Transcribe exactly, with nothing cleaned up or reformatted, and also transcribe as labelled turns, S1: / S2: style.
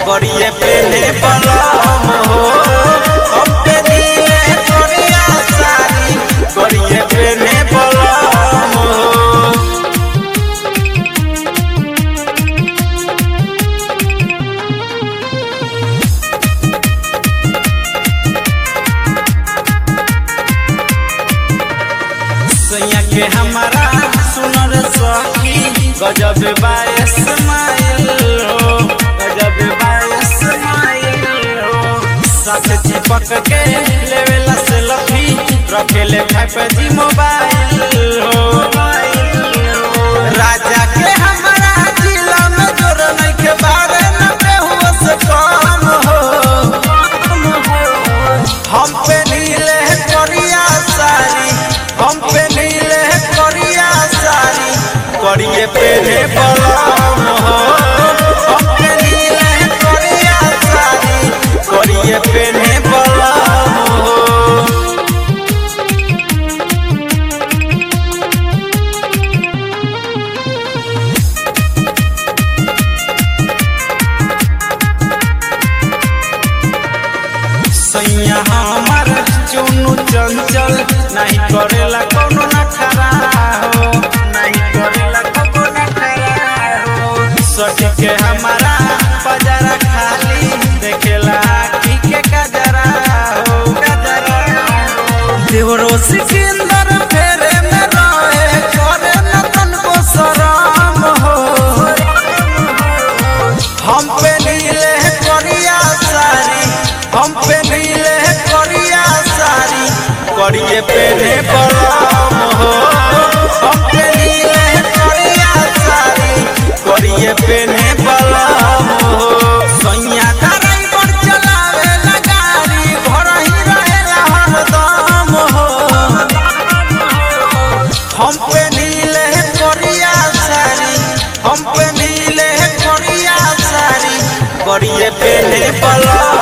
S1: करिए पेने बलम हो हम पे नीले करिया साड़ी करिए पेने बलम हो। सैया के हमारा सुनर सखी गजब बायस माइल हो गजब बायस माइल हो साथ चिपक के लेवेला से लफी रखेले फाइव जी मोबाइल हो। राजा के हमारा जिला में जोर नहीं के बारे न बेहुआ से कम हो हम पे नीले करिया साड़ी हम पे नीले करिया साड़ी करिए पेने बलम हो हम पे नीले करिया साड़ी करिए पेने बलम हो। सैया हमार चुनु चंचल नहीं करेला कोनो नखरा हो नहीं करेला कोनो नखरा हो सच के हमारा बजारा खाली देखेला की के गजरा हो गजरा हो देवरो सिकंदर फेरे में रहे करे न तनको शरम हो हम पे नीले करिया साड़ी हम पे नीले करिया साड़ी करिए पेने बलम हो हम पे नीले करिया साड़ी करिए पेने बलम हो। सैया ड्राइवर चलावे गाड़ी घर ही रहेला हरदम हो हम पे नीले करिया साड़ी हम पे नीले करिया साड़ी करिए पेने बलम